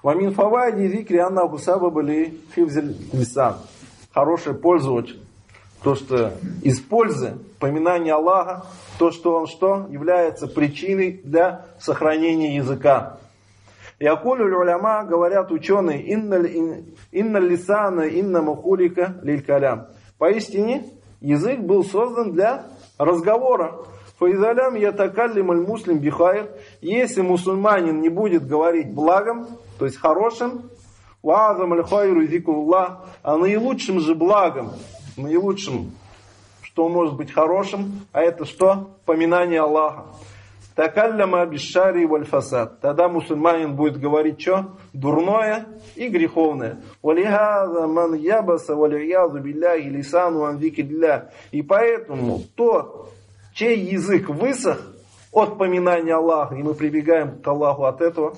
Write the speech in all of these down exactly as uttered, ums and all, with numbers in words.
Вамин фавайди зикри анна хусаба были хивзель лисан. Хорошая польза очень. То, что из пользы поминания Аллаха, то, что он что? Является причиной для сохранения языка. Якулю уляма, говорят ученые, инна лисана, инна мухулика лиль калям. Поистине, язык был создан для разговора. Фаизалям ятакаллим аль муслим бихайр. Если мусульманин не будет говорить благом, то есть хорошим, ваазам аль хайру зикруллах, а наилучшим же благом, наилучшим, что может быть хорошим, а это что? Поминание Аллаха. Такалляма бишшари валь фасад. Тогда мусульманин будет говорить что? Дурное и греховное. Валихаза ман ябаса валиязу билляхи лисану ан зикрилля. И поэтому тот, чей язык высох от поминания Аллаха, и мы прибегаем к Аллаху от этого,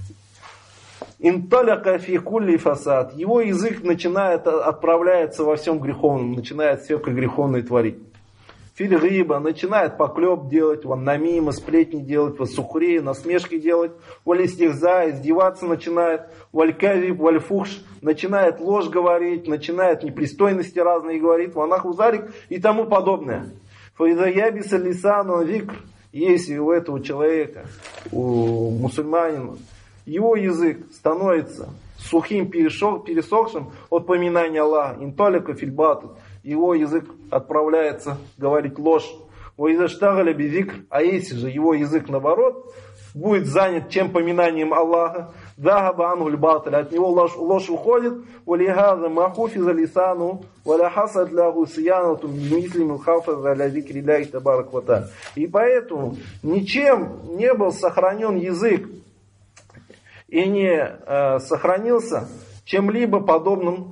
инталяка фи кулли фасад. Его язык начинает, отправляется во всем греховном, начинает все греховное творить. Фильгиба начинает поклеп делать, ван намима, сплетни делать, ван сухри, насмешки делать, валистихза, издеваться начинает, валькавиб, вальфухш, начинает ложь говорить, начинает непристойности разные говорить, ванахузарик и тому подобное. Фаидаябиса лисану викр, если у этого человека, у мусульманина, его язык становится сухим, пересохшим от поминания Аллаха, интолика фильбату, его язык отправляется говорить ложь. Ваизаштагаля безикр, а если же его язык наоборот будет занят чем поминанием Аллаха, дахаба анхуль баталь, от него ложь, ложь уходит, валихаза махуфиза лисану, валяхасад ляху сиянату мислиму хафаза ля зикри ляхи табарак вата. И поэтому ничем не был сохранен язык и не э, сохранился чем-либо подобным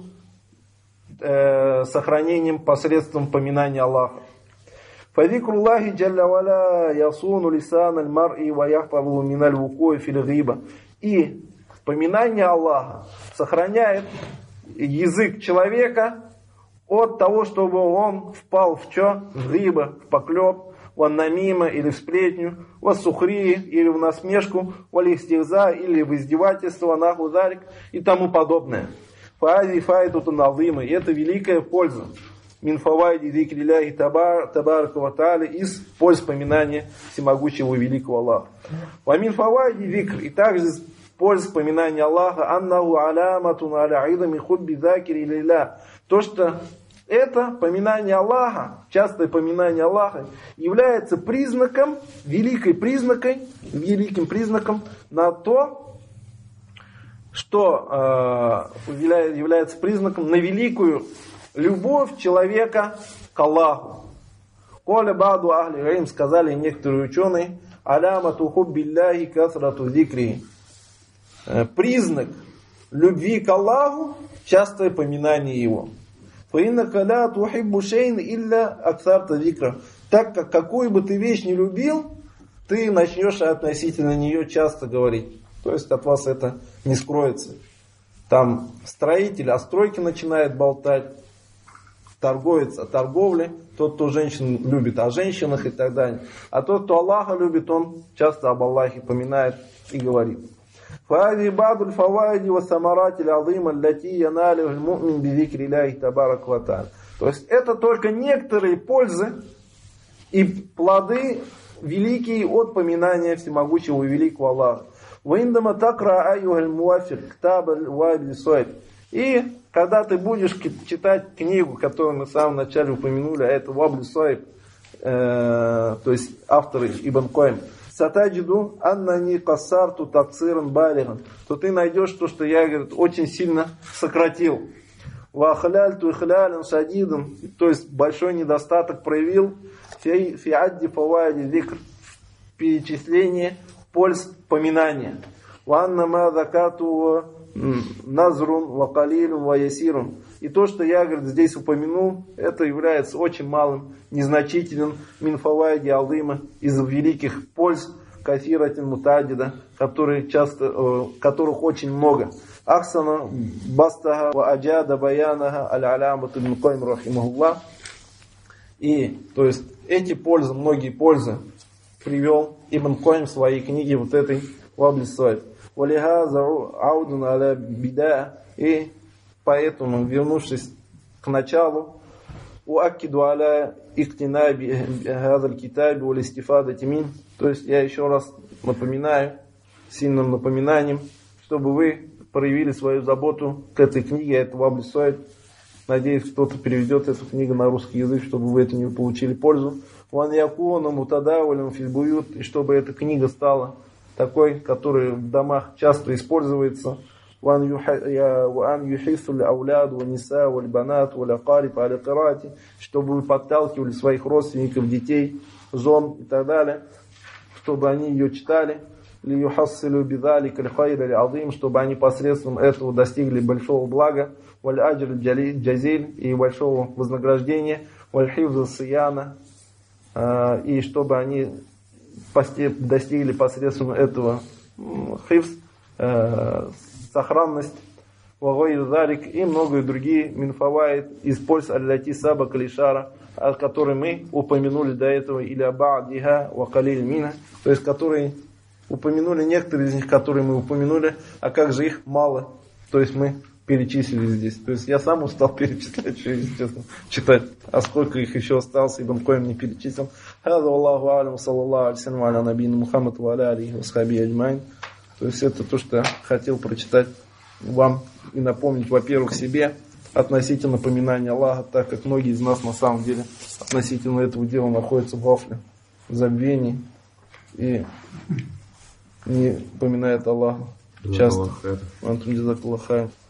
э, сохранением посредством поминания Аллаха. Фазикруллахи джалля валя ясуну лисан аль-мар'i ва яхфазу мин аль-вукуи фил гиба. И поминание Аллаха сохраняет язык человека от того, чтобы он впал в что? В гиба, в поклеп, в намима или в сплетню, в сухри или в насмешку, в алистихза или в издевательство, нахузарик и тому подобное. Фази файдуту назима. И это великая польза. Мин фавайди зикриляхи табарака ва тааля, из польз поминания всемогущего и великого Аллаха. Ва мин фавайди зикр, и также польз поминания Аллаха, аннаху аляматун аля идами хубби закири лилля. То, что это поминание Аллаха, частое поминание Аллаха, является признаком, великой признакой, великим признаком на то, что э, является признаком на великую любовь человека к Аллаху. Коля баду ахли гаим, сказали некоторые ученые, алямату хуббилляхи касрату зикри. Признак любви к Аллаху — частое поминание Его. Фаиннака ля тухиббу шейн илля аксарта зикра. Так как какую бы ты вещь не любил, ты начнешь относительно нее часто говорить. То есть от вас это не скроется. Там строитель о стройке начинает болтать, торговец о торговле, тот, кто женщин любит, о женщинах и так далее. А тот, кто Аллаха любит, он часто об Аллахе поминает и говорит. فهذه بعض الفوائد والثمرات العظيمة التي ينالها المؤمن بذكر الله تبارك وتعالى. То есть это только некоторые пользы и плоды великие от поминания всемогущего и великого Аллаха. وعندما تقرأ أيها الموافق كتاب الوابل الصائب. И когда ты будешь читать книгу, которую мы в самом начале упомянули, а это Вабл Саиб, э, то есть авторы Ибн Кайм, сатаджиду аннани кассарту таксиран балиган, то ты найдешь то, что я, говорит, очень сильно сократил. Вахляльту ихлялян шадидан, то есть большой недостаток проявил фи адди фавайди зикр, в перечислении польз поминания. Ванна ма закату назрун ва калилун ва ясирун. И то, что я, говорит, здесь упомянул, это является очень малым, незначительным мин фавайди алдыма, из великих польз кафиратин мутадида, которые часто, э, которых очень много. Ахсана бастаха ва аджада баянаха аль-алямату ибн Кайм рахимахуллах. И, то есть, эти пользы, многие пользы привел Ибн Кайм в своей книге вот этой Вабл Саиб. Валихаза аудун аля бида. И поэтому, вернувшись к началу, уаккиду аля иктинаби хазаль китаби валь истифадати мин. То есть я еще раз напоминаю, сильным напоминанием, чтобы вы проявили свою заботу к этой книге, это вам стоит. Надеюсь, кто-то переведет эту книгу на русский язык, чтобы вы от нее получили пользу. Ван якуна мутадавалем физбуют, и чтобы эта книга стала такой, которая в домах часто используется. Ван юхисуль ауляд ва ниса валь банат валь акариб аля кирати, чтобы вы подталкивали своих родственников, детей, жен и так далее, чтобы они ее читали. Лиюхассилю бидалик аль-хайр аль-азим, чтобы они посредством этого достигли большого блага, валь-аджр джазиль, и большого вознаграждения, валь-хивза сияна, и чтобы они достигли посредством этого хивз, сохранность, вагойр-зарик, и многие другие минфаваид из польз аль-лати саба калишара, о которой мы упомянули до этого, или аба'диха ва калиль мина, то есть которые упомянули, некоторые из них, которые мы упомянули, а как же их мало, то есть мы перечислили здесь. То есть я сам устал перечислять, что, естественно, читать, а сколько их еще осталось, Ибн Койм не перечислил. Хаза Аллаху алям, саллаллаху алейсалям, аля набийна Мухаммад, ва аля алейхи ва сахби аджмайн. То есть это то, что я хотел прочитать вам и напомнить, во-первых, себе относительно напоминания Аллаха, так как многие из нас на самом деле относительно этого дела находятся в гафле, в забвении и не поминает Аллаха часто. Антон джазакаллаху хайр.